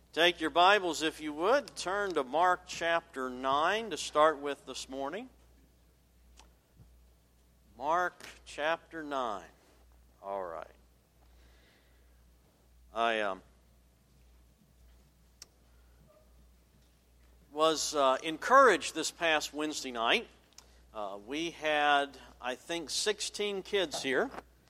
Take your Bibles, if you would. Turn to Mark chapter 9 to start with this morning. Mark chapter 9. All right. I was encouraged this past Wednesday night. We had, I think, 16 kids here.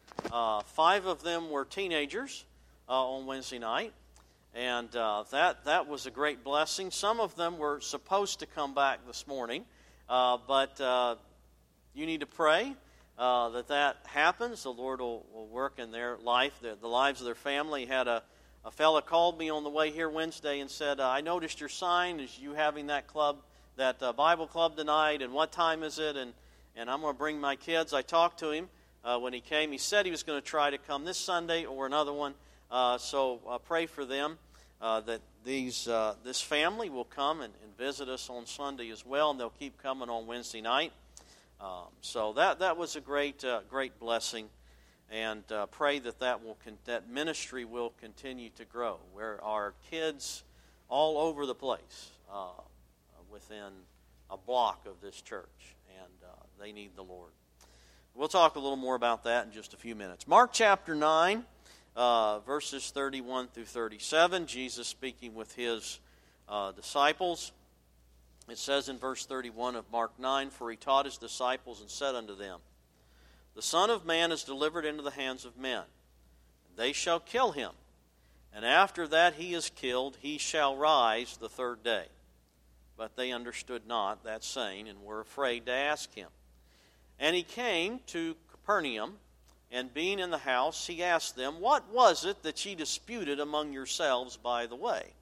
5 of them were teenagers on Wednesday night. And that was a great blessing. Some of them were supposed to come back this morning, but you need to pray that happens. The Lord will work in their life, the lives of their family. Had a fella called me on the way here Wednesday and said, I noticed your sign. Is you having that club, that Bible club tonight, and what time is it? And I'm going to bring my kids. I talked to him when he came. He said he was going to try to come this Sunday or another one. So pray for them that this family will come and visit us on Sunday as well, and they'll keep coming on Wednesday night. So that was a great blessing, and pray that ministry will continue to grow, where our kids all over the place within a block of this church, and they need the Lord. We'll talk a little more about that in just a few minutes. Mark chapter 9. Verses 31 through 37, Jesus speaking with his disciples. It says in verse 31 of Mark 9, For he taught his disciples and said unto them, The Son of Man is delivered into the hands of men, and they shall kill him, and after that he is killed, he shall rise the third day. But they understood not that saying, and were afraid to ask him. And he came to Capernaum, and being in the house, he asked them, What was it that ye disputed among yourselves by the way?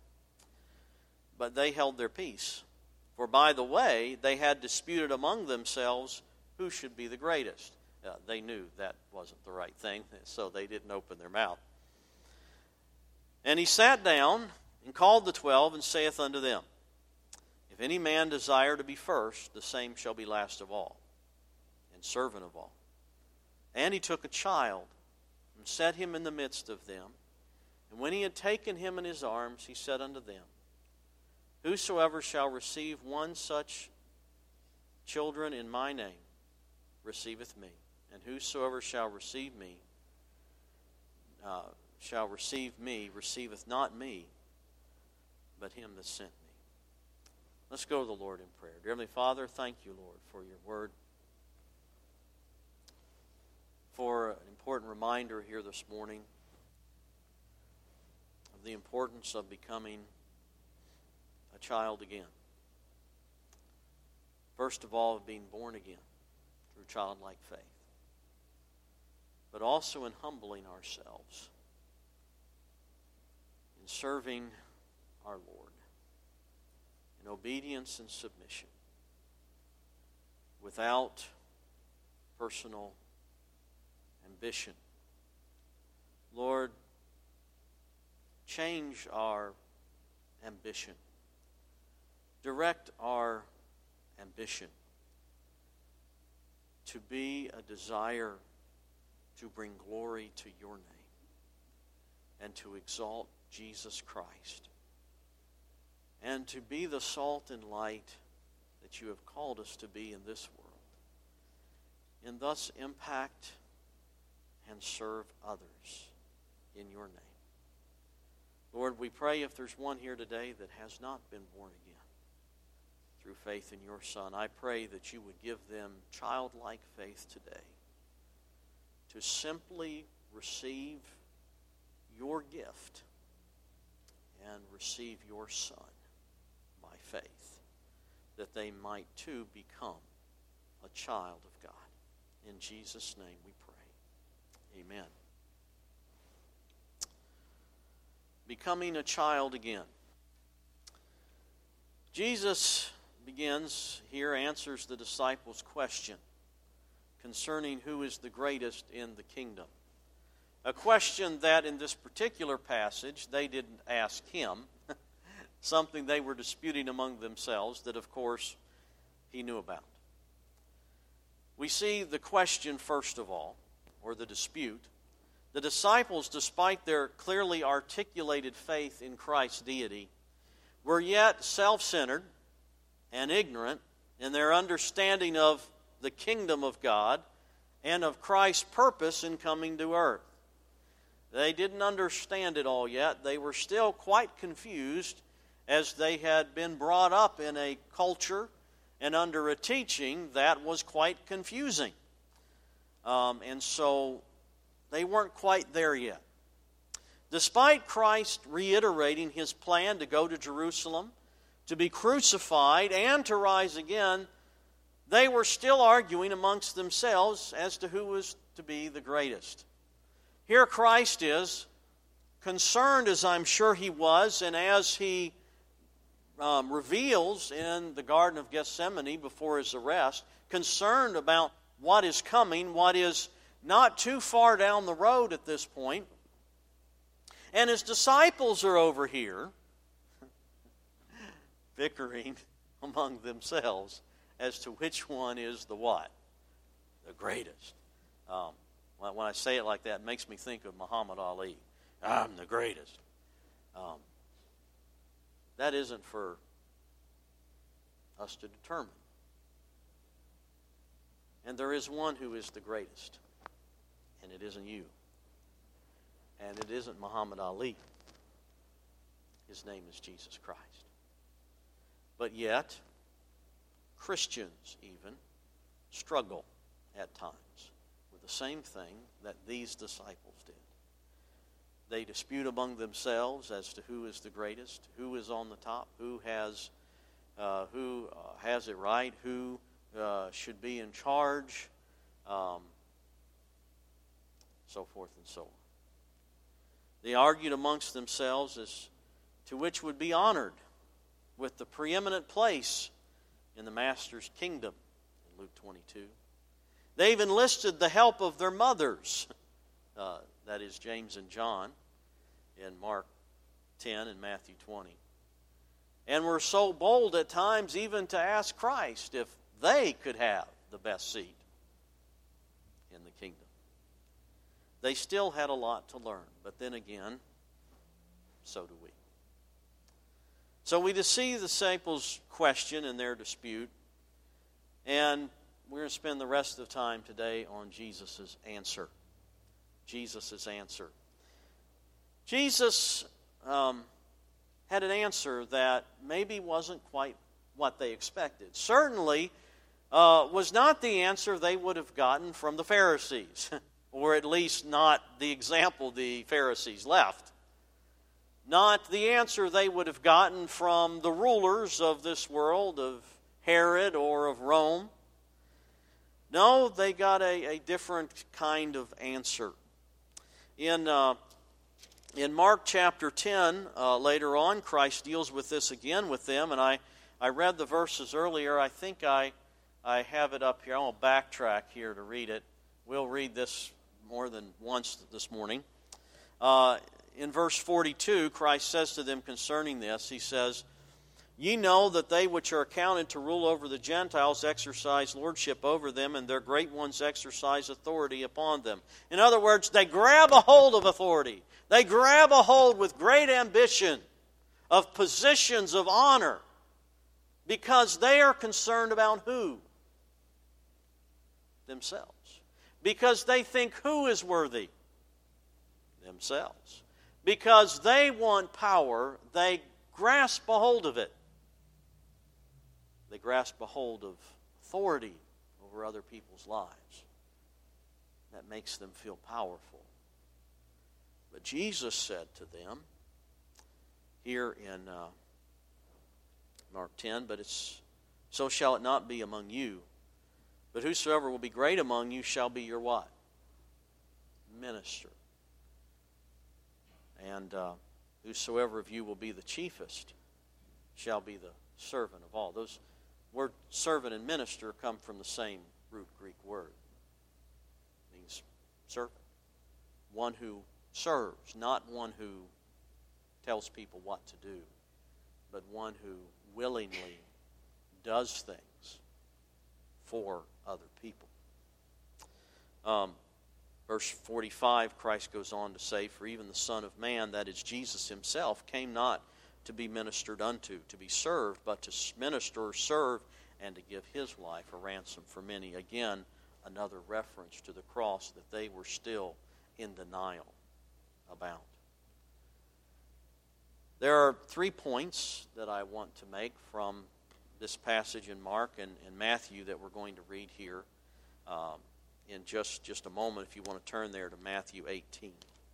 But they held their peace. For by the way they had disputed among themselves who should be the greatest. They knew that wasn't the right thing, so they didn't open their mouth. And he sat down and called the 12, and saith unto them, If any man desire to be first, the same shall be last of all, and servant of all. And he took a child, and set him in the midst of them. And when he had taken him in his arms, he said unto them, Whosoever shall receive one such children in my name, receiveth me. And whosoever shall receive me, receiveth not me, but him that sent me. Let's go to the Lord in prayer. Dear Heavenly Father, thank you, Lord, for your word. For an important reminder here this morning of the importance of becoming a child again. First of all, of being born again through childlike faith, but also in humbling ourselves, in serving our Lord, in obedience and submission, without personal ambition. Lord, change our ambition. Direct our ambition to be a desire to bring glory to your name and to exalt Jesus Christ, and to be the salt and light that you have called us to be in this world, and thus impact and serve others in your name. Lord, we pray if there's one here today that has not been born again through faith in your Son, I pray that you would give them childlike faith today to simply receive your gift and receive your Son by faith, that they might too become a child of God. In Jesus' name we pray. Amen. Becoming a child again. Jesus answers the disciples' question concerning who is the greatest in the kingdom. A question that in this particular passage they didn't ask him, something they were disputing among themselves that of course he knew about. We see the question first of all, or the dispute, The disciples, despite their clearly articulated faith in Christ's deity, were yet self-centered and ignorant in their understanding of the kingdom of God and of Christ's purpose in coming to earth. They didn't understand it all yet. They were still quite confused as they had been brought up in a culture and under a teaching that was quite confusing. And so they weren't quite there yet. Despite Christ reiterating his plan to go to Jerusalem, to be crucified, and to rise again, they were still arguing amongst themselves as to who was to be the greatest. Here Christ is, concerned as I'm sure he was, and as he reveals in the Garden of Gethsemane before his arrest, concerned about what is coming, what is not too far down the road at this point. And his disciples are over here bickering among themselves as to which one is the what? The greatest. When I say it like that, it makes me think of Muhammad Ali. I'm the greatest. That isn't for us to determine. And there is one who is the greatest. And it isn't you. And it isn't Muhammad Ali. His name is Jesus Christ. But yet, Christians even struggle at times with the same thing that these disciples did. They dispute among themselves as to who is the greatest, who is on the top, who has it right, who should be in charge, so forth and so on. They argued amongst themselves as to which would be honored with the preeminent place in the Master's kingdom in Luke 22. They even enlisted the help of their mothers, that is James and John, in Mark 10 and Matthew 20. And were so bold at times even to ask Christ if they could have the best seat in the kingdom. They still had a lot to learn, but then again, so do we. So we see the disciples' question and their dispute, and we're going to spend the rest of the time today on Jesus' answer. Jesus' answer. Jesus had an answer that maybe wasn't quite what they expected. Certainly was not the answer they would have gotten from the Pharisees, or at least not the example the Pharisees left. Not the answer they would have gotten from the rulers of this world, of Herod or of Rome. No, they got a different kind of answer. In Mark chapter 10, later on, Christ deals with this again with them, and I read the verses earlier. I think I have it up here. I'm going to backtrack here to read it. We'll read this more than once this morning. In verse 42, Christ says to them concerning this, he says, "Ye know that they which are accounted to rule over the Gentiles exercise lordship over them, and their great ones exercise authority upon them." In other words, they grab a hold of authority. They grab a hold with great ambition of positions of honor because they are concerned about who? Themselves. Because they think who is worthy? Themselves. Because they want power, they grasp a hold of it. They grasp a hold of authority over other people's lives. That makes them feel powerful. But Jesus said to them, here in Mark 10, "But so shall it not be among you. But whosoever will be great among you shall be your" what? Minister. And whosoever of you will be the chiefest shall be the servant of all. Those words servant and minister come from the same root Greek word. It means servant. One who serves, not one who tells people what to do, but one who willingly does things for other people. Verse 45, Christ goes on to say, "For even the Son of Man, that is Jesus himself, came not to be ministered unto, to be served, but to minister, serve, and to give his life a ransom for many." Again, another reference to the cross that they were still in denial about. There are 3 points that I want to make from this passage in Mark and Matthew that we're going to read here in just a moment, if you want to turn there to Matthew 18.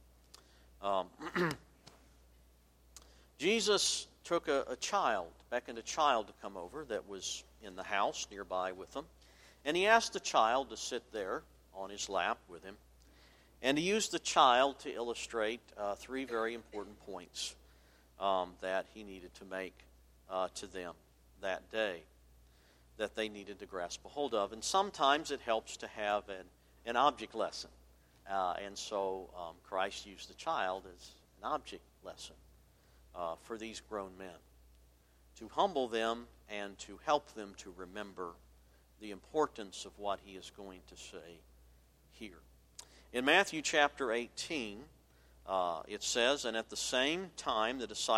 Jesus took a child, beckoned a child to come over that was in the house nearby with them, and he asked the child to sit there on his lap with him, and he used the child to illustrate 3 very important points that he needed to make to them that day, that they needed to grasp a hold of. And sometimes it helps to have an object lesson. And so Christ used the child as an object lesson for these grown men, to humble them and to help them to remember the importance of what he is going to say here. In Matthew chapter 18, it says, "And at the same time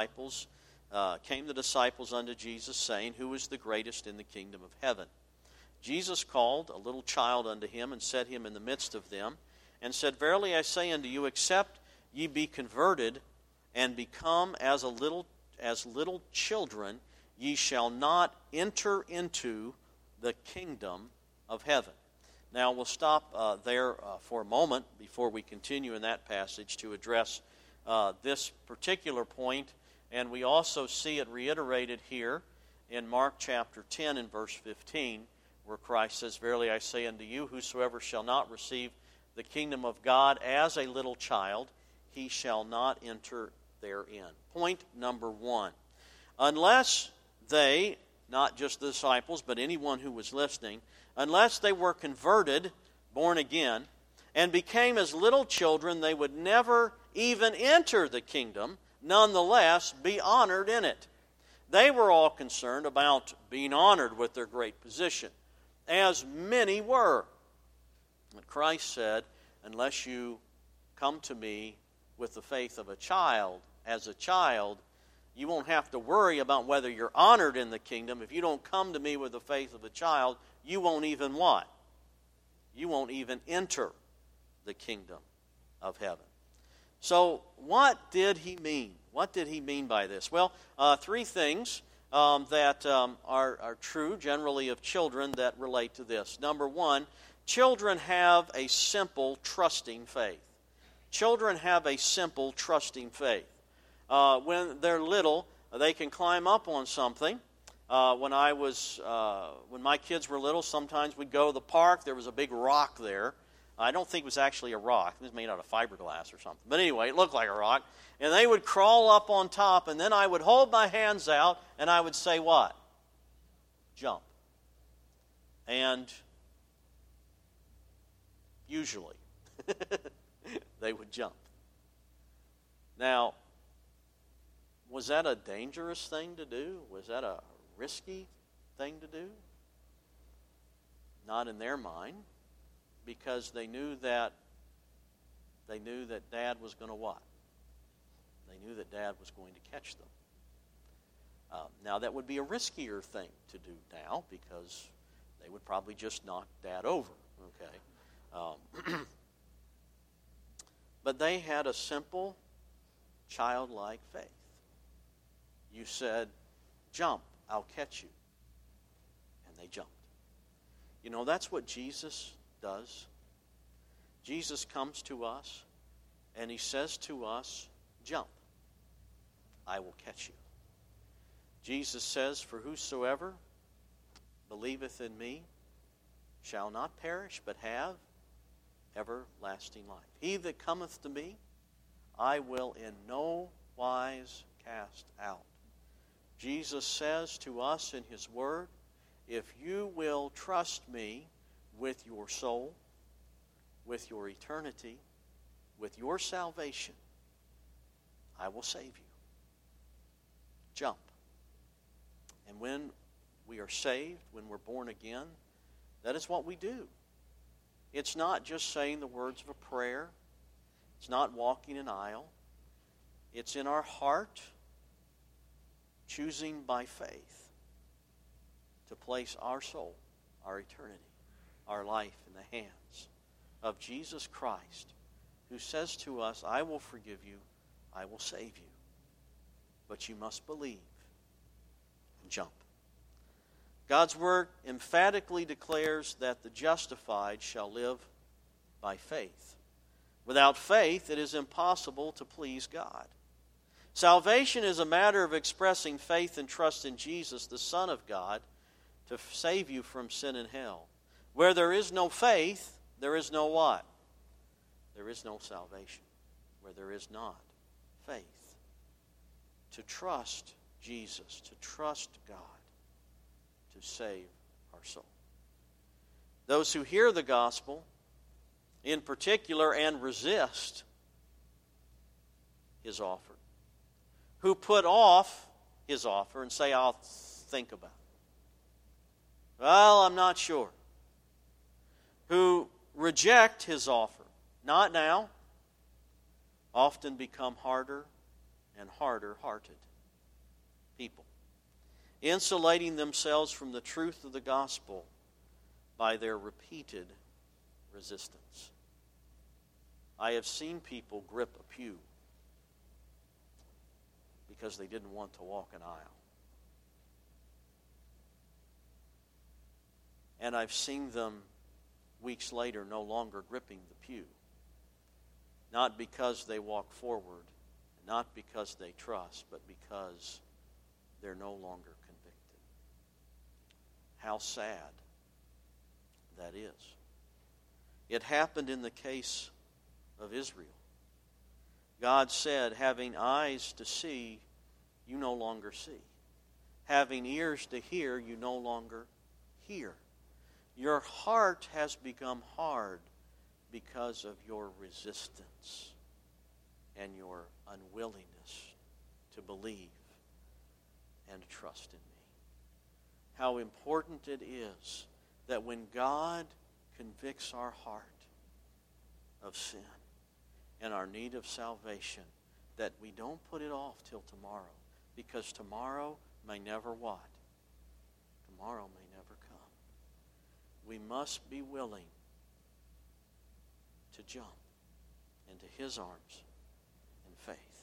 came the disciples unto Jesus, saying, Who is the greatest in the kingdom of heaven? Jesus called a little child unto him, and set him in the midst of them, and said, Verily I say unto you, except ye be converted, and become as little children, ye shall not enter into the kingdom of heaven." Now we'll stop there for a moment before we continue in that passage to address this particular point. And we also see it reiterated here in Mark chapter 10 and verse 15, where Christ says, "Verily I say unto you, whosoever shall not receive the kingdom of God as a little child, he shall not enter therein." Point number 1. Unless they, not just the disciples, but anyone who was listening, unless they were converted, born again, and became as little children, they would never even enter the kingdom, nonetheless be honored in it. They were all concerned about being honored with their great position, as many were. But Christ said, unless you come to me with the faith of a child, as a child, you won't have to worry about whether you're honored in the kingdom. If you don't come to me with the faith of a child, you won't even what? You won't even enter the kingdom of heaven. So what did he mean? What did he mean by this? Well, 3 things that are true generally of children that relate to this. Number 1, children have a simple, trusting faith. Children have a simple, trusting faith. When they're little, they can climb up on something. When my kids were little, sometimes we'd go to the park. There was a big rock there. I don't think it was actually a rock. It was made out of fiberglass or something. But anyway, it looked like a rock. And they would crawl up on top, and then I would hold my hands out, and I would say what? Jump. And usually, they would jump. Now, was that a dangerous thing to do? Was that a risky thing to do? Not in their mind, because they knew that Dad was going to what? They knew that Dad was going to catch them. Now that would be a riskier thing to do now, because they would probably just knock Dad over. Okay, but they had a simple, childlike faith. You said, "Jump, I'll catch you," and they jumped. You know, that's what Jesus does. Jesus comes to us and he says to us, "Jump, I will catch you." Jesus says, "For whosoever believeth in me shall not perish, but have everlasting life. He that cometh to me, I will in no wise cast out." Jesus says to us in his word, if you will trust me with your soul, with your eternity, with your salvation, I will save you. Jump. And when we are saved, when we're born again, that is what we do. It's not just saying the words of a prayer. It's not walking an aisle. It's in our heart, choosing by faith to place our soul, our eternity, our life in the hands of Jesus Christ, who says to us, I will forgive you, I will save you, but you must believe and jump. God's Word emphatically declares that the justified shall live by faith. Without faith, it is impossible to please God. Salvation is a matter of expressing faith and trust in Jesus, the Son of God, to save you from sin and hell. Where there is no faith, there is no what? There is no salvation. Where there is not faith. To trust Jesus, to trust God, to save our soul. Those who hear the gospel, in particular, and resist His offer, who put off His offer and say, I'll think about it. Well, I'm not sure. Who reject His offer, not now, often become harder and harder hearted people, insulating themselves from the truth of the gospel by their repeated resistance. I have seen people grip a pew because they didn't want to walk an aisle. And I've seen them weeks later no longer gripping the pew. Not because they walk forward, not because they trust, but because they're no longer convicted. How sad that is. It happened in the case of Israel. God said, having eyes to see, you no longer see. Having ears to hear, you no longer hear. Your heart has become hard because of your resistance and your unwillingness to believe and trust in me. How important it is that when God convicts our heart of sin and our need of salvation, that we don't put it off till tomorrow, because tomorrow may never what? Tomorrow may never come. We must be willing to jump into His arms in faith,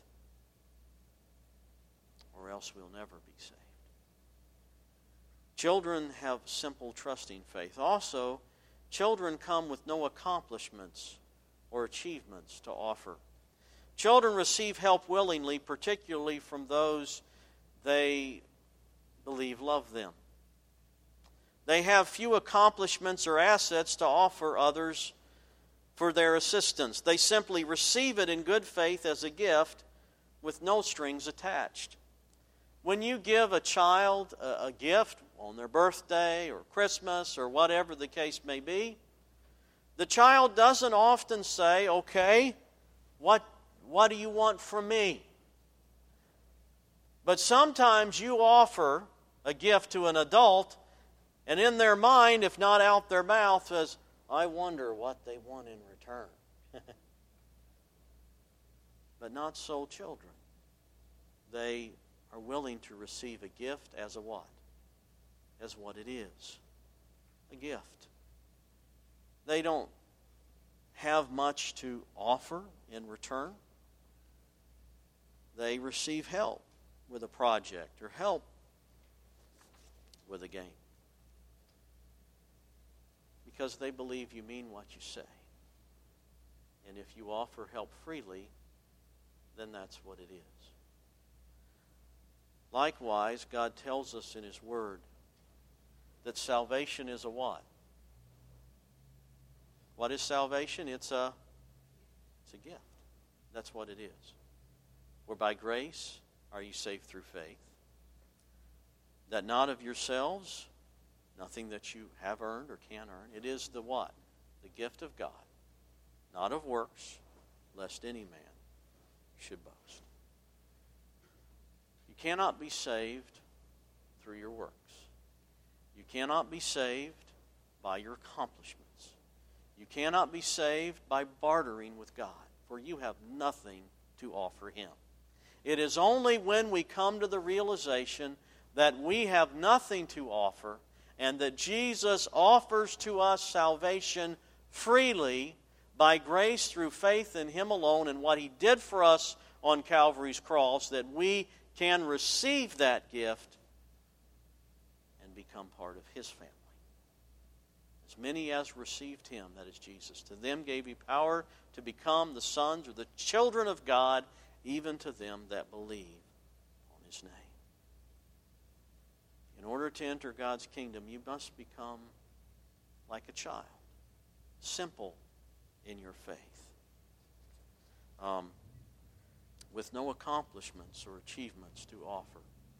or else we'll never be saved. Children have simple, trusting faith. Also, children come with no accomplishments or achievements to offer. Children receive help willingly, particularly from those they believe love them. They have few accomplishments or assets to offer others for their assistance. They simply receive it in good faith as a gift with no strings attached. When you give a child a gift on their birthday or Christmas or whatever the case may be, the child doesn't often say, okay, what do you want from me? But sometimes you offer a gift to an adult, and in their mind, if not out their mouth, says, I wonder what they want in return. But not so children. They are willing to receive a gift as a what? As what it is. A gift. They don't have much to offer in return. They receive help with a project or help with a game, because they believe you mean what you say. And if you offer help freely, then that's what it is. Likewise, God tells us in His Word that salvation is a what? What is salvation? It's a gift. That's what it is. For by grace are you saved through faith, that not of yourselves, nothing that you have earned or can earn. It is the what? The gift of God, not of works, lest any man should boast. You cannot be saved through your works. You cannot be saved by your accomplishments. You cannot be saved by bartering with God, for you have nothing to offer Him. It is only when we come to the realization that we have nothing to offer and that Jesus offers to us salvation freely by grace through faith in Him alone and what He did for us on Calvary's cross, that we can receive that gift and become part of His family. As many as received Him, that is Jesus, to them gave He power to become the sons or the children of God, even to them that believe on His name. In order to enter God's kingdom, you must become like a child, simple in your faith, with no accomplishments or achievements to offer,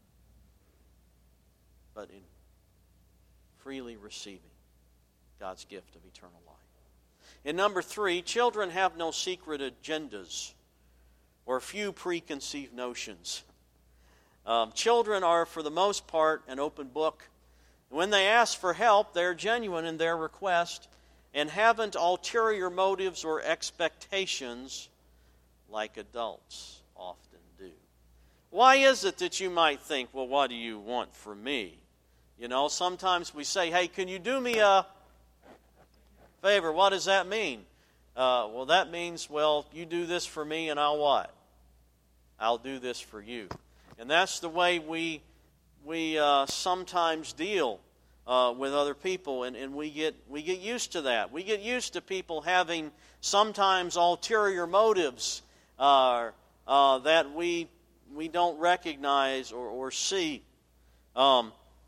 but in freely receiving God's gift of eternal life. And number 3, children have no secret agendas or few preconceived notions. Children are, for the most part, an open book. When they ask for help, they're genuine in their request and haven't ulterior motives or expectations like adults often do. Why is it that you might think, well, what do you want from me? You know, sometimes we say, hey, can you do me a favor? What does that mean? Well, that means, well, you do this for me and I'll what? I'll do this for you. And that's the way we sometimes deal with other people, and we get used to that. We get used to people having sometimes ulterior motives that we don't recognize or see. But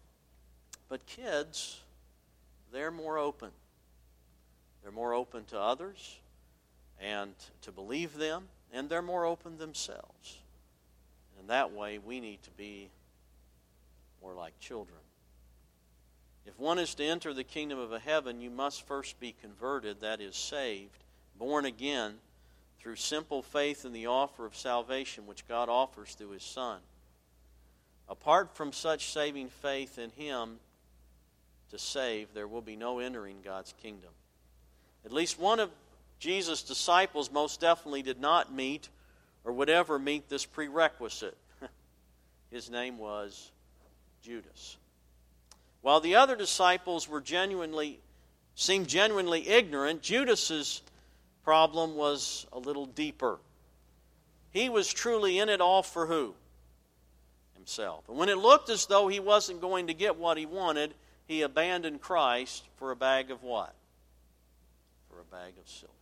kids, they're more open. They're more open to others and to believe them, and they're more open themselves. And that way, we need to be more like children. If one is to enter the kingdom of heaven, you must first be converted, that is, saved, born again, through simple faith in the offer of salvation which God offers through His Son. Apart from such saving faith in Him to save, there will be no entering God's kingdom. At least one of Jesus' disciples most definitely did not meet or would ever meet this prerequisite. His name was Judas. While the other disciples seemed genuinely ignorant, Judas's problem was a little deeper. He was truly in it all for who? Himself. And when it looked as though he wasn't going to get what he wanted, he abandoned Christ for a bag of what? For a bag of silver.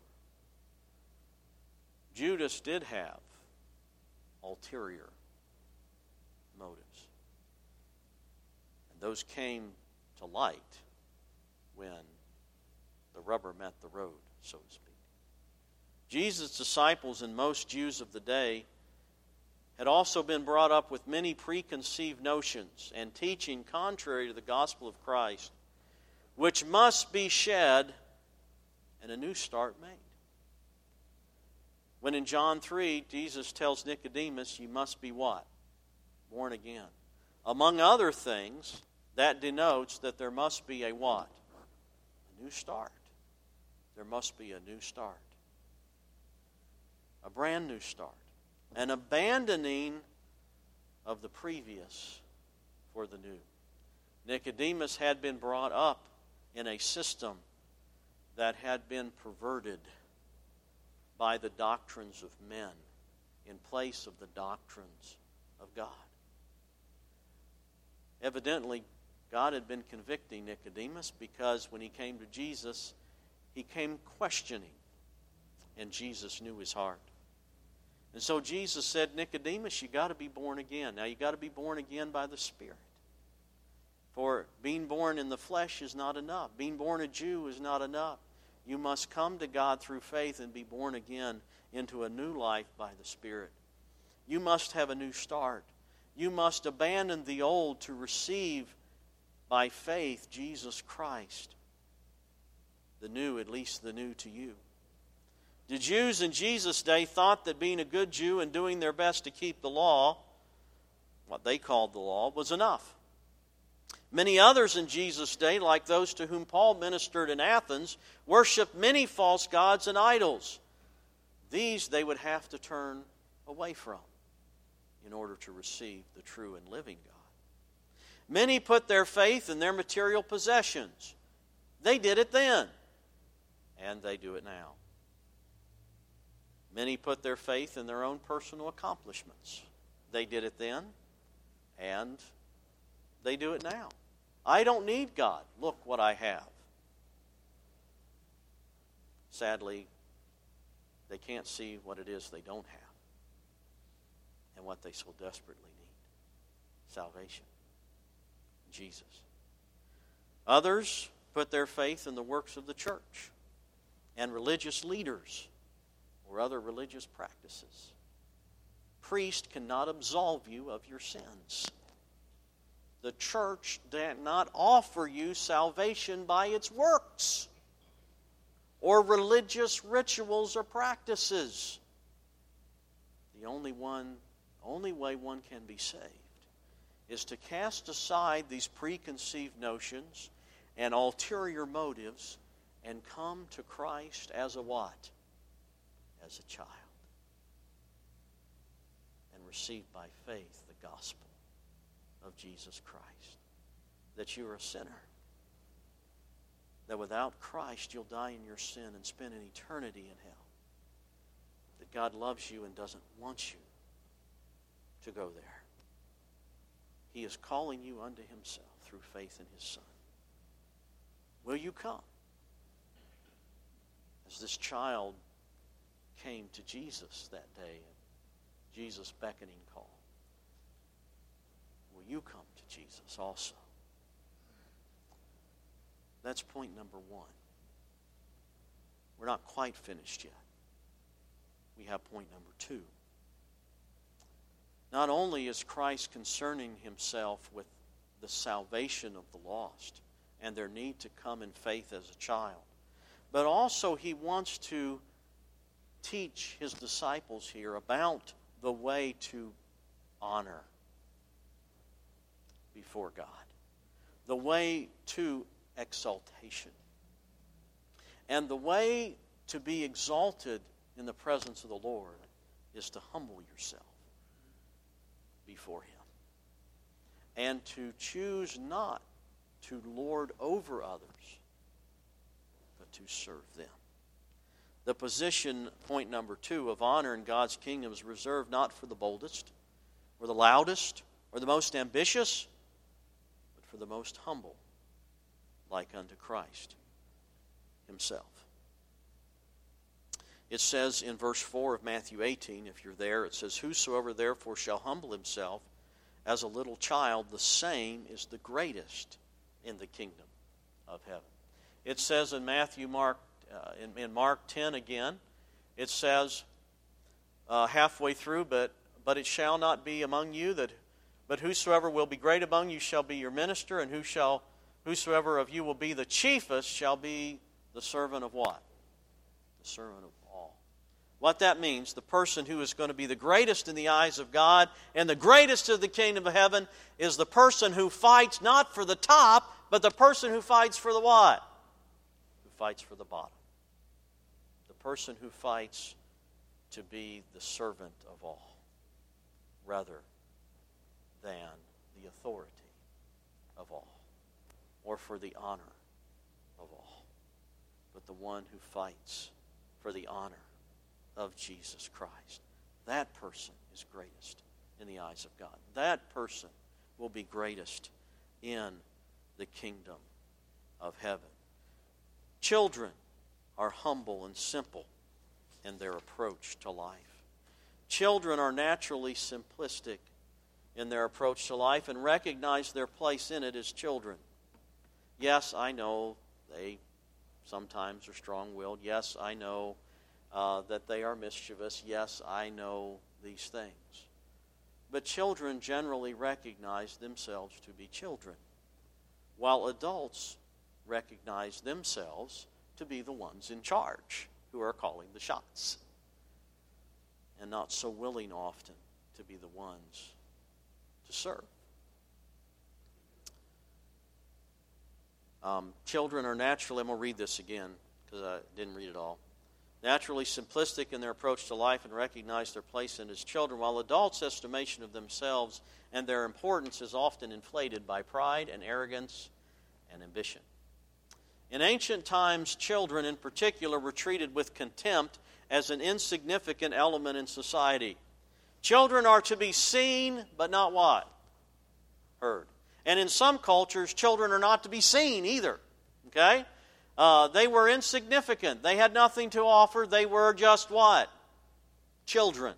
Judas did have ulterior motives. And those came to light when the rubber met the road, so to speak. Jesus' disciples and most Jews of the day had also been brought up with many preconceived notions and teaching contrary to the gospel of Christ, which must be shed and a new start made. When in John 3, Jesus tells Nicodemus, you must be what? Born again. Among other things, that denotes that there must be a what? A new start. There must be a new start. A brand new start. An abandoning of the previous for the new. Nicodemus had been brought up in a system that had been perverted by the doctrines of men in place of the doctrines of God. Evidently, God had been convicting Nicodemus because when he came to Jesus, he came questioning, and Jesus knew his heart. And so Jesus said, Nicodemus, you got to be born again. Now you got to be born again by the Spirit. For being born in the flesh is not enough. Being born a Jew is not enough. You must come to God through faith and be born again into a new life by the Spirit. You must have a new start. You must abandon the old to receive by faith Jesus Christ. The new, at least the new to you. The Jews in Jesus' day thought that being a good Jew and doing their best to keep the law, what they called the law, was enough. Many others in Jesus' day, like those to whom Paul ministered in Athens, worshiped many false gods and idols. These they would have to turn away from in order to receive the true and living God. Many put their faith in their material possessions. They did it then, and they do it now. Many put their faith in their own personal accomplishments. They did it then, and they do it now. I don't need God. Look what I have. Sadly, they can't see what it is they don't have and what they so desperately need. Salvation. Jesus. Others put their faith in the works of the church and religious leaders or other religious practices. Priest cannot absolve you of your sins. The church did not offer you salvation by its works or religious rituals or practices. The only way one can be saved is to cast aside these preconceived notions and ulterior motives and come to Christ as a what? As a child. And receive by faith the gospel of Jesus Christ. That you are a sinner. That without Christ you'll die in your sin and spend an eternity in hell. That God loves you and doesn't want you to go there. He is calling you unto Himself through faith in His Son. Will you come? As this child came to Jesus that day, and Jesus' beckoning call, will you come to Jesus also? That's point number one. We're not quite finished yet. We have point number two. Not only is Christ concerning Himself with the salvation of the lost and their need to come in faith as a child, but also He wants to teach His disciples here about the way to honor before God, the way to exaltation, and the way to be exalted in the presence of the Lord is to humble yourself before Him and to choose not to lord over others, but to serve them. The position, point number two, of honor in God's kingdom is reserved not for the boldest or the loudest or the most ambitious, but for the most humble, like unto Christ Himself. It says in verse 4 of Matthew 18, if you're there, it says, "Whosoever therefore shall humble himself as a little child, the same is the greatest in the kingdom of heaven." It says in Mark 10 again, it says halfway through, but it shall not be among you but whosoever will be great among you shall be your minister, and whosoever of you will be the chiefest shall be the servant of what? The servant of all. What that means, the person who is going to be the greatest in the eyes of God and the greatest of the kingdom of heaven is the person who fights not for the top, but the person who fights for the what? Who fights for the bottom. The person who fights to be the servant of all, rather than the authority of all, or for the honor of all, but the one who fights for the honor of Jesus Christ. That person is greatest in the eyes of God. That person will be greatest in the kingdom of heaven. Children are humble and simple in their approach to life. Children are naturally simplistic in their approach to life and recognize their place in it as children. Yes, I know they sometimes are strong-willed. Yes, I know that they are mischievous. Yes, I know these things. But children generally recognize themselves to be children, while adults recognize themselves to be the ones in charge, who are calling the shots, and not so willing often to be the ones to serve. Children are naturally, I'm going to read this again because I didn't read it all. Naturally simplistic in their approach to life and recognize their place in as children, while adults' estimation of themselves and their importance is often inflated by pride and arrogance and ambition. In ancient times, children in particular were treated with contempt as an insignificant element in society. Children are to be seen, but not what? Heard. And in some cultures, children are not to be seen either. Okay? They were insignificant. They had nothing to offer. They were just what? Children.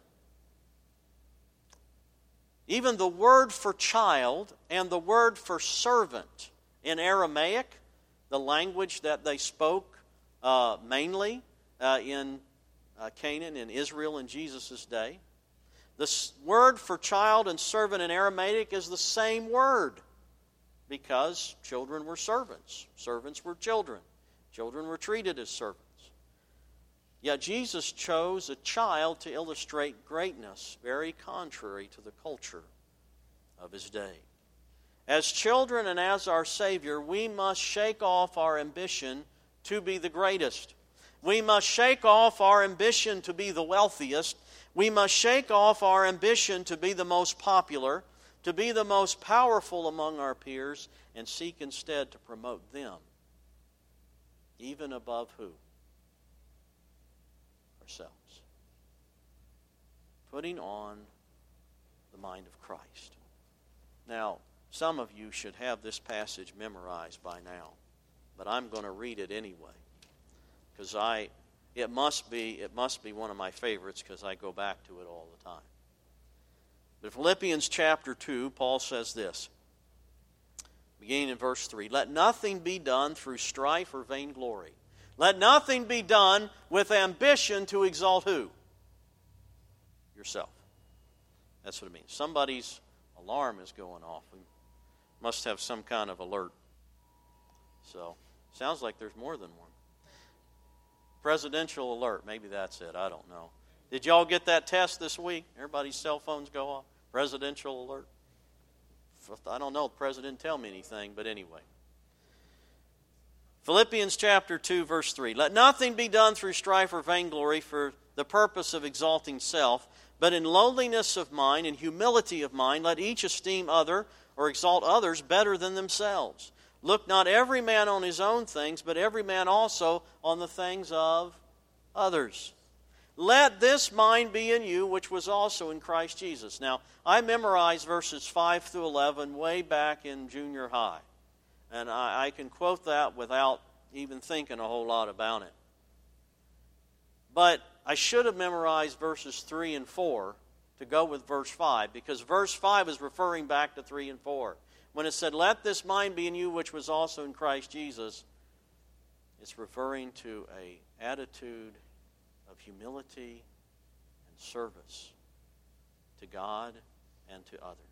Even the word for child and the word for servant in Aramaic, the language that they spoke mainly in Canaan and Israel in Jesus' day, the word for child and servant in Aramaic is the same word because children were servants. Servants were children. Children were treated as servants. Yet Jesus chose a child to illustrate greatness, very contrary to the culture of his day. As children and as our Savior, we must shake off our ambition to be the greatest. We must shake off our ambition to be the wealthiest. We must shake off our ambition to be the most popular, to be the most powerful among our peers, and seek instead to promote them, even above who? Ourselves. Putting on the mind of Christ. Now, some of you should have this passage memorized by now, but I'm going to read it anyway, because it must be one of my favorites because I go back to it all the time. But Philippians chapter 2, Paul says this, beginning in verse 3, "Let nothing be done through strife or vainglory. Let nothing be done with ambition to exalt who? Yourself." That's what it means. Somebody's alarm is going off. We must have some kind of alert. So, sounds like there's more than one. Presidential alert. Maybe that's it. I don't know. Did y'all get that test this week? Everybody's cell phones go off. Presidential alert. I don't know. The president didn't tell me anything, but anyway. Philippians chapter 2, verse 3. "Let nothing be done through strife or vainglory for the purpose of exalting self, but in lowliness of mind and humility of mind, let each esteem other or exalt others better than themselves. Look not every man on his own things, but every man also on the things of others. Let this mind be in you, which was also in Christ Jesus." Now, I memorized verses 5 through 11 way back in junior high. And I can quote that without even thinking a whole lot about it. But I should have memorized verses 3 and 4 to go with verse 5, because verse 5 is referring back to 3 and 4. When it said, "Let this mind be in you, which was also in Christ Jesus," it's referring to an attitude of humility and service to God and to others.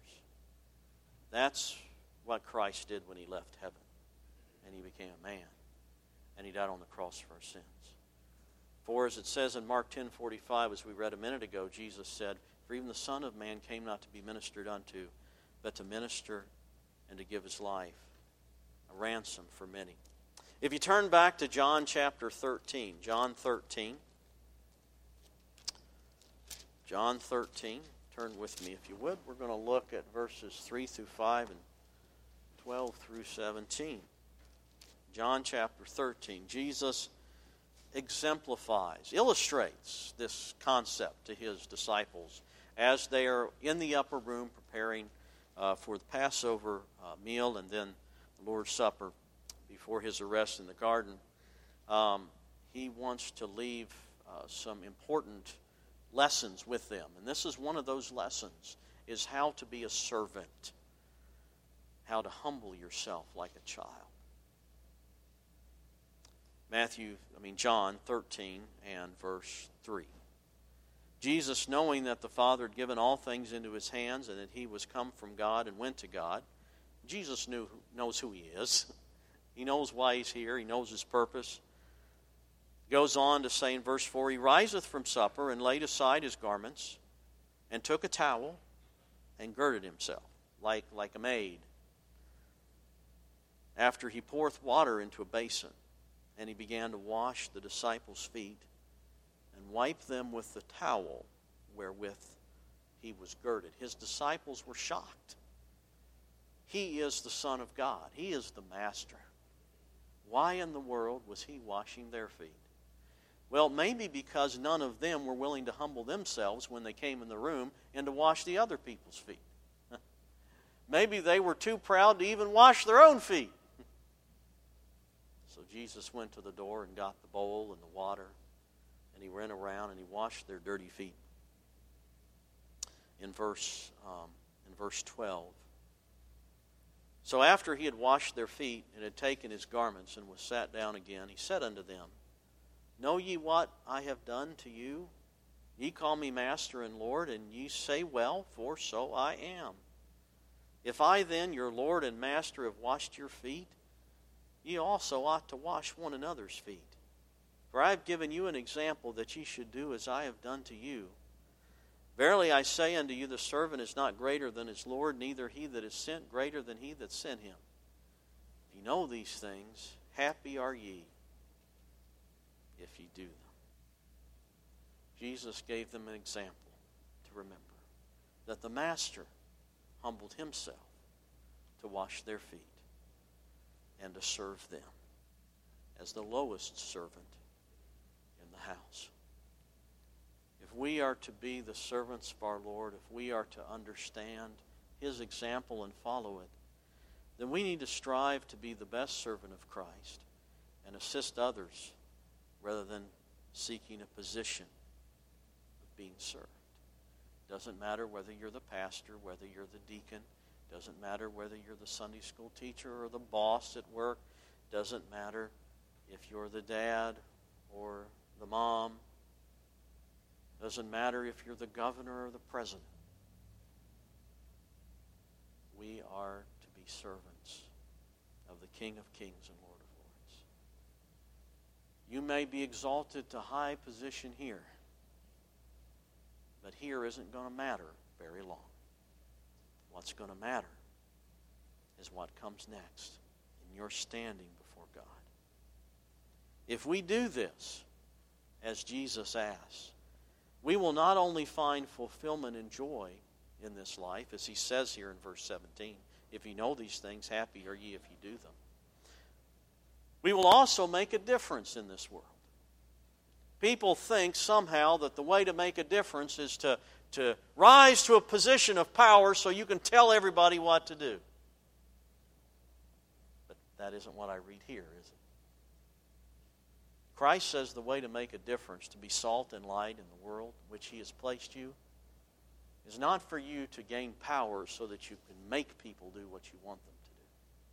That's what Christ did when he left heaven and he became a man and he died on the cross for our sins. For as it says in Mark 10:45, as we read a minute ago, Jesus said, "For even the Son of Man came not to be ministered unto, but to minister and to give his life a ransom for many." If you turn back to John chapter 13, John 13, turn with me if you would. We're going to look at verses 3 through 5 and 12 through 17. John chapter 13. Jesus illustrates this concept to his disciples as they are in the upper room preparing for the Passover meal and then the Lord's Supper before his arrest in the garden. He wants to leave some important lessons with them. And this is one of those lessons, is how to be a servant, how to humble yourself like a child. John 13 and verse 3. "Jesus, knowing that the Father had given all things into his hands and that he was come from God and went to God," Jesus knows who he is. He knows why he's here. He knows his purpose. Goes on to say in verse 4, "He riseth from supper and laid aside his garments and took a towel and girded himself," like a maid. after he poureth water into a basin, and he began to wash the disciples' feet and wipe them with the towel wherewith he was girded. His disciples were shocked. He is the Son of God. He is the Master. Why in the world was he washing their feet? Well, maybe because none of them were willing to humble themselves when they came in the room and to wash the other people's feet. Maybe they were too proud to even wash their own feet. So Jesus went to the door and got the bowl and the water, and he ran around and he washed their dirty feet. In verse 12. So after he had washed their feet and had taken his garments and was sat down again, he said unto them, Know ye what I have done to you? Ye call me Master and Lord, and ye say, Well, for so I am. If I then, your Lord and Master, have washed your feet, ye also ought to wash one another's feet. For I have given you an example that ye should do as I have done to you. Verily I say unto you, the servant is not greater than his Lord, neither he that is sent greater than he that sent him. If ye know these things, happy are ye if ye do them. Jesus gave them an example to remember, that the Master humbled himself to wash their feet and to serve them as the lowest servant in the house. If we are to be the servants of our Lord, if we are to understand his example and follow it, then we need to strive to be the best servant of Christ and assist others rather than seeking a position of being served. Doesn't matter whether you're the pastor, whether you're the deacon. Doesn't matter whether you're the Sunday school teacher or the boss at work. Doesn't matter if you're the dad or the mom. Doesn't matter if you're the governor or the president. We are to be servants of the King of Kings and Lord of Lords. You may be exalted to high position here, but here isn't going to matter very long. What's going to matter is what comes next in your standing before God. If we do this, as Jesus asks, we will not only find fulfillment and joy in this life, as he says here in verse 17, if you know these things, happy are ye if you do them. We will also make a difference in this world. People think somehow that the way to make a difference is to rise to a position of power so you can tell everybody what to do. But that isn't what I read here, is it? Christ says the way to make a difference, to be salt and light in the world in which he has placed you, is not for you to gain power so that you can make people do what you want them to do.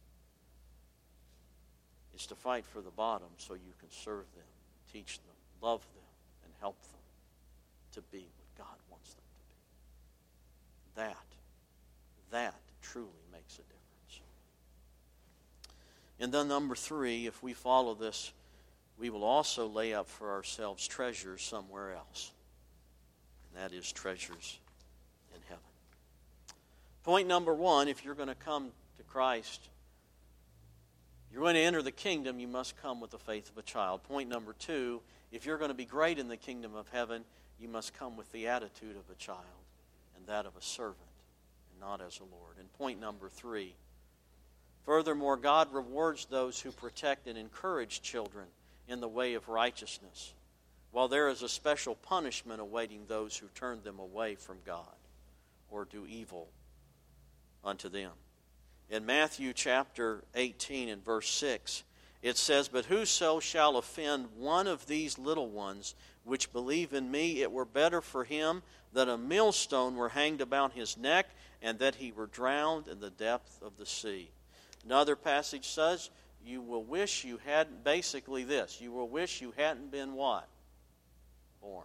It's to fight for the bottom so you can serve them, teach them, love them, and help them to be what God wants them to be. That truly makes a difference. And then number 3, if we follow this, we will also lay up for ourselves treasures somewhere else. And that is treasures in heaven. Point number 1, if you're going to come to Christ, you're going to enter the kingdom, you must come with the faith of a child. Point number 2, if you're going to be great in the kingdom of heaven, you must come with the attitude of a child and that of a servant and not as a Lord. And point number 3, furthermore, God rewards those who protect and encourage children in the way of righteousness, while there is a special punishment awaiting those who turn them away from God or do evil unto them. In Matthew chapter 18 and verse 6, it says, But whoso shall offend one of these little ones which believe in me, it were better for him that a millstone were hanged about his neck, and that he were drowned in the depth of the sea. Another passage says, you will wish you hadn't, basically this, you will wish you hadn't been what? Born.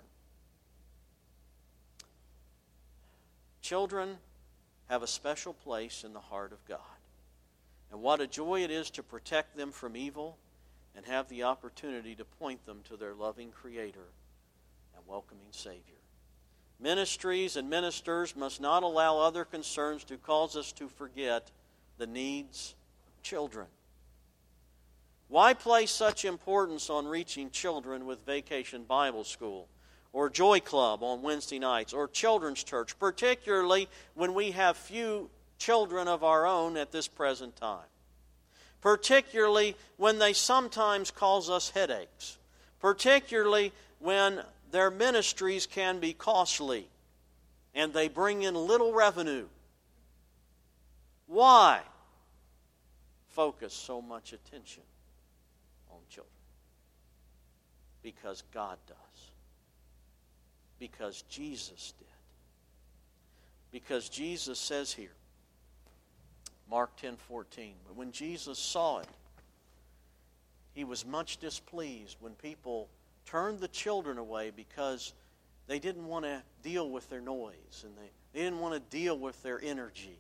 Children have a special place in the heart of God. And what a joy it is to protect them from evil and have the opportunity to point them to their loving Creator and welcoming Savior. Ministries and ministers must not allow other concerns to cause us to forget the needs of children Why place such importance on reaching children with Vacation Bible School or Joy Club on Wednesday nights or Children's Church, particularly when we have few children of our own at this present time? Particularly when they sometimes cause us headaches. Particularly when their ministries can be costly and they bring in little revenue. Why focus so much attention on children? Because God does. Because Jesus did. Because Jesus says here, Mark 10:14, but when Jesus saw it, He was much displeased when people turned the children away because they didn't want to deal with their noise and they didn't want to deal with their energy.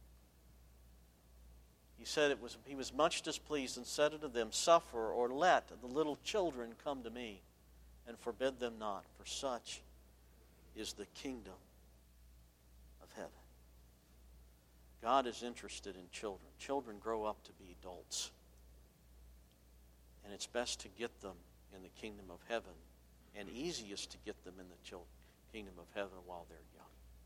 He said He was much displeased and said unto them, suffer or let the little children come to me, and forbid them not, for such is the kingdom of heaven. God is interested in children. Children grow up to be adults. And it's best to get them in the kingdom of heaven, and easiest to get them in the kingdom of heaven while they're young.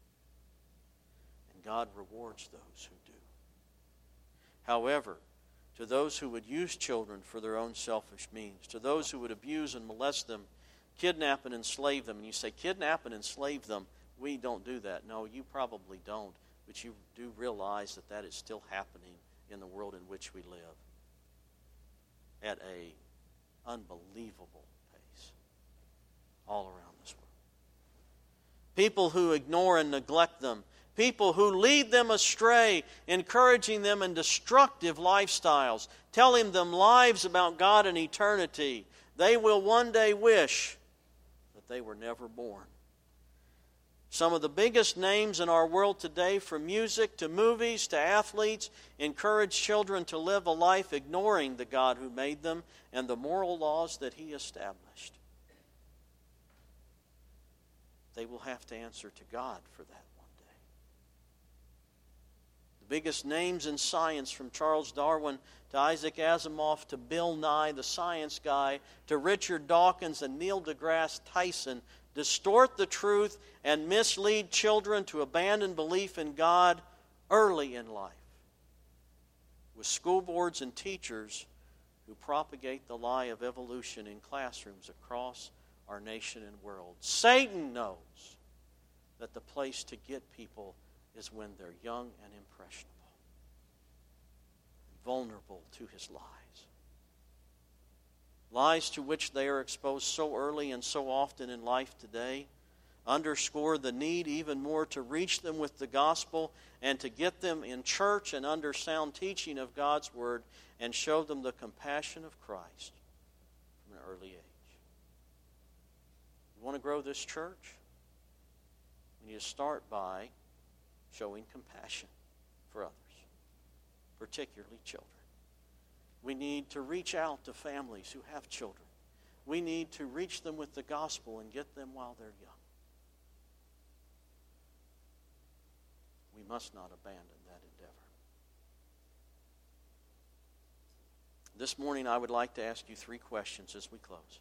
And God rewards those who do. However, to those who would use children for their own selfish means, to those who would abuse and molest them, kidnap and enslave them, and you say, kidnap and enslave them, we don't do that. No, you probably don't, but you do realize that that is still happening in the world in which we live at an unbelievable pace all around this world. People who ignore and neglect them, people who lead them astray, encouraging them in destructive lifestyles, telling them lies about God and eternity, they will one day wish that they were never born. Some of the biggest names in our world today, from music to movies to athletes, encourage children to live a life ignoring the God who made them and the moral laws that He established. They will have to answer to God for that one day. The biggest names in science, from Charles Darwin to Isaac Asimov to Bill Nye, the science guy, to Richard Dawkins and Neil deGrasse Tyson, distort the truth and mislead children to abandon belief in God early in life, with school boards and teachers who propagate the lie of evolution in classrooms across our nation and world. Satan knows that the place to get people is when they're young and impressionable, vulnerable to his lies. Lies to which they are exposed so early and so often in life today underscore the need even more to reach them with the gospel and to get them in church and under sound teaching of God's Word and show them the compassion of Christ from an early age. You want to grow this church? We need to start by showing compassion for others, particularly children. We need to reach out to families who have children. We need to reach them with the gospel and get them while they're young. We must not abandon that endeavor. This morning I would like to ask you 3 questions as we close.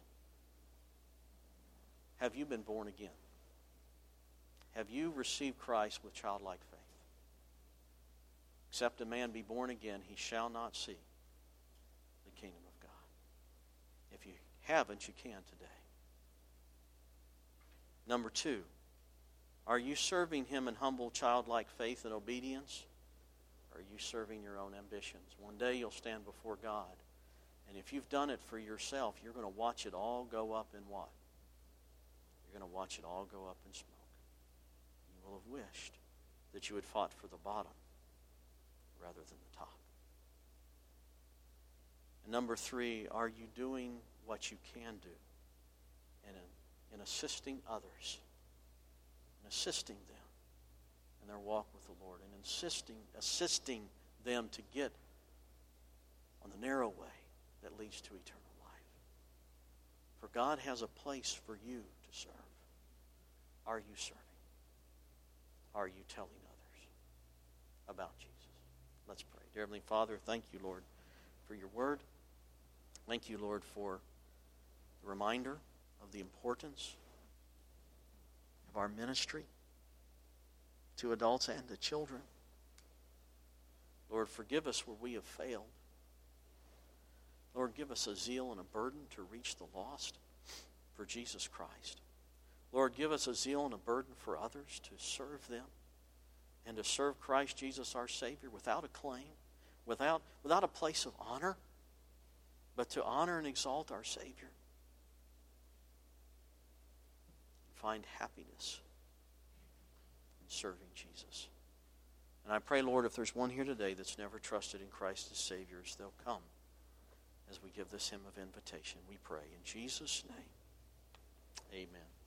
Have you been born again? Have you received Christ with childlike faith? Except a man be born again, he shall not see the kingdom of God. If you haven't, you can today. Number 2, are you serving Him in humble childlike faith and obedience? Or are you serving your own ambitions? One day you'll stand before God, and if you've done it for yourself, you're going to watch it all go up in what? You're going to watch it all go up in smoke. You will have wished that you had fought for the bottom rather than the top. And number 3, are you doing what you can do in assisting others, in assisting them in their walk with the Lord, and assisting them to get on the narrow way that leads to eternal life? For God has a place for you to serve. Are you serving? Are you telling others about Jesus? Let's pray. Dear Heavenly Father, thank you, Lord, for your word. Thank you, Lord, for the reminder of the importance of our ministry to adults and to children. Lord, forgive us where we have failed. Lord, give us a zeal and a burden to reach the lost for Jesus Christ. Lord, give us a zeal and a burden for others to serve them and to serve Christ Jesus our Savior without a claim, without a place of honor, but to honor and exalt our Savior. Find happiness in serving Jesus. And I pray, Lord, if there's one here today that's never trusted in Christ as Savior, as they'll come as we give this hymn of invitation. We pray in Jesus' name. Amen.